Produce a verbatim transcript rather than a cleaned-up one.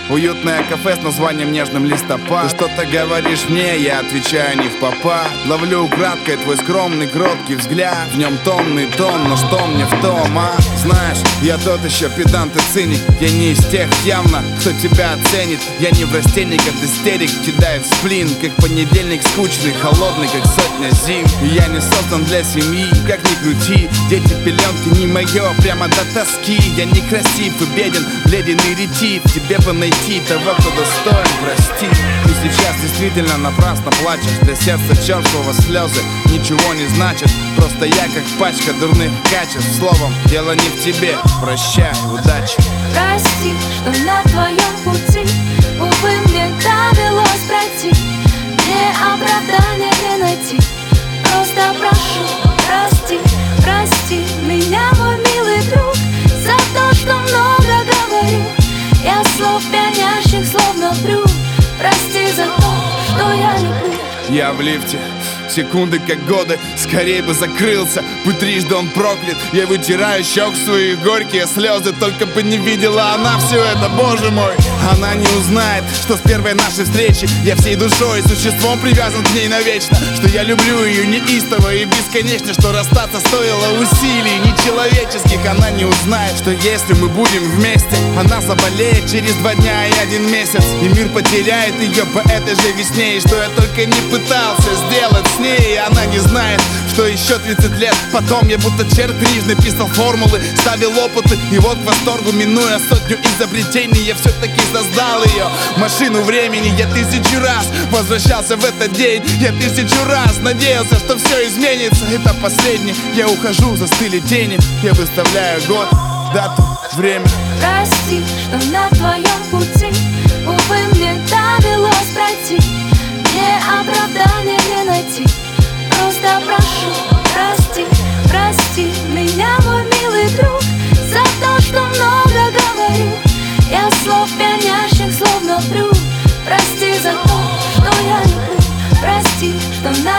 Уютное кафе с названием нежным листопад. Ты что-то говоришь мне, я отвечаю не в попад. Ловлю украдкой твой скромный, кроткий взгляд. В нем томный тон, но что мне в том, а? Знаешь, я тот еще педант и циник. Я не из тех явно, кто тебя оценит. Я не в растении от истерик, кидает в сплин. Как понедельник скучный, холодный, как сотня зим. И я не создан для семьи, как ни крути. Дети пеленки не мое, прямо до тоски. Я некрасив и беден, бледен и ретив. Тебе бы найти того, кто достоин, прости. И сейчас действительно напрасно плачешь. Для сердца черствого слезы ничего не значит. Просто я как пачка дурных качеств. Словом, дело не в тебе, прощай, удачи. Прости, что на твоем пути, увы, мне довелось пройти. Мне оправдания не найти. Просто прошу, прости, прости меня, мой милый друг, за то, что много говорю. Я слов пьянящих словно вру. Прости за то, что я люблю. Я в лифте, секунды как годы, скорее бы закрылся, будь трижды он проклят. Я вытираю щек свои горькие слезы, только бы не видела она все это, боже мой. Она не узнает, что с первой нашей встречи я всей душой и существом привязан к ней навечно. Что я люблю ее неистово и бесконечно, что расстаться стоило усилий нечеловеческих. Она не узнает, что если мы будем вместе, она заболеет через два дня и один месяц, и мир потеряет ее по этой же весне. И что я только не пытался сделать с ней, и она не знает, что еще тридцать лет потом я будто черт книжный писал формулы, ставил опыты, и вот к восторгу, минуя сотню изобретений, я все-таки создал ее, машину времени. Я тысячу раз возвращался в этот день, я тысячу раз надеялся, что все изменится. Это последний, я ухожу, застыли тени, я выставляю год, дату, время. Прости, что на твоем пути, увы, мне довелось пройти. Мне оправдания не найти. Просто прошу, прости, прости меня, мой милый друг, за то, что много говорю. Я слов пьянящих словно вру. Прости за то, что я люблю. Прости, что на